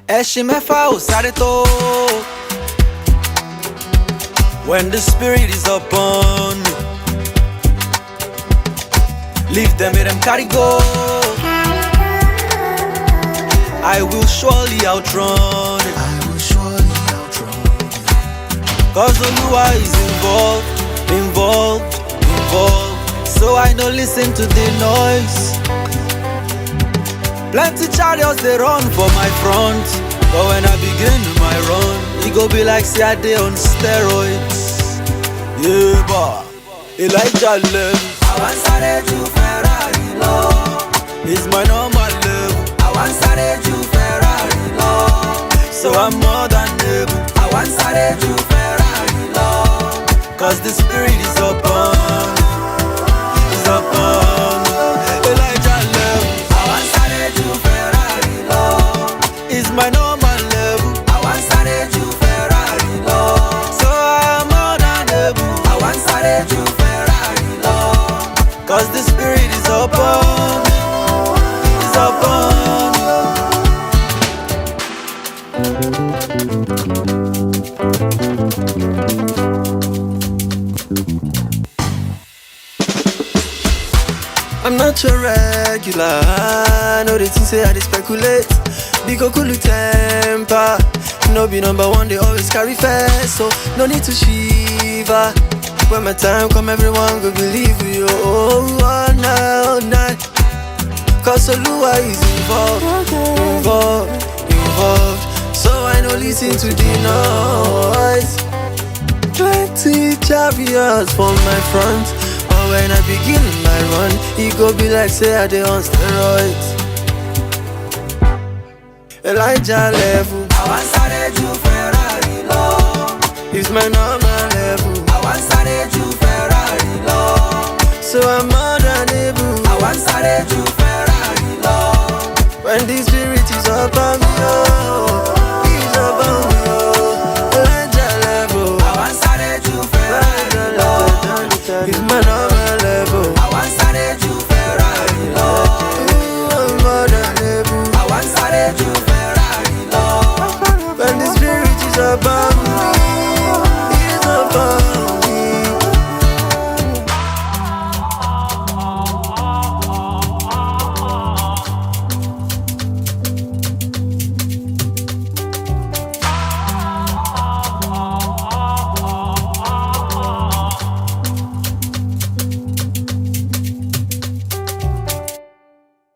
Eshimefa Osareto. When the spirit is upon me, leave them, let them carry go. I will surely outrun it. Cause Oluwa is involved. So I no listen to the noise. Plenty chariots they run for my front, but when I begin my run, it go be like say I dey on steroids. Yeah, bah. Elijah level. I want sare ju Ferrari lo. It's my normal level. I want sare ju Ferrari lo. So I'm more than able. I want sare ju Ferrari lo. Cause the spirit is upon me. Is upon me. Elijah level. I want sare ju Ferrari lo. It's my normal level. I want sare ju Ferrari lo. So I'm more than able. I want sare ju Ferrari lo. Cause the spirit is upon me. Is upon me. I'm not your regular. I know they think say I dey speculate. Big Okulu temper. No be number one, they always carry first. So no need to shiver. When my time come, everyone go believe you. Oh, night. Cause Oluwa is involved. So I no listen to the noise. Plenty chariots from my front, but when I begin my run, it go be like say I dey on steroids. Elijah level. I want sare ju Ferrari lo. It's my normal level. I want sare ju Ferrari lo. So I'm more than able. I want sare ju Ferrari lo. When this